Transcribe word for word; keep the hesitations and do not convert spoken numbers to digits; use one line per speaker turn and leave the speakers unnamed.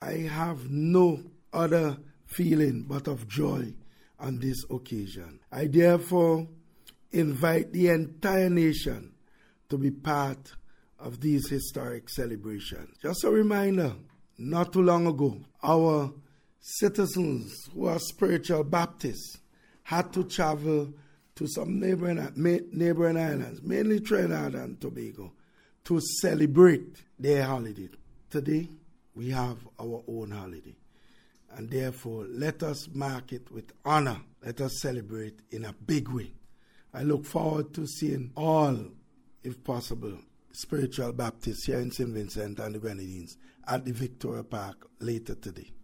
I have no other feeling but of joy on this occasion. I therefore invite the entire nation to be part of these historic celebrations. Just a reminder, not too long ago, our citizens who are spiritual Baptists had to travel to some neighboring, neighboring islands, mainly Trinidad and Tobago, to celebrate their holiday. Today, we have our own holiday. And therefore, let us mark it with honor. Let us celebrate in a big way. I look forward to seeing all, if possible, spiritual Baptists here in Saint Vincent and the Grenadines at the Victoria Park later today.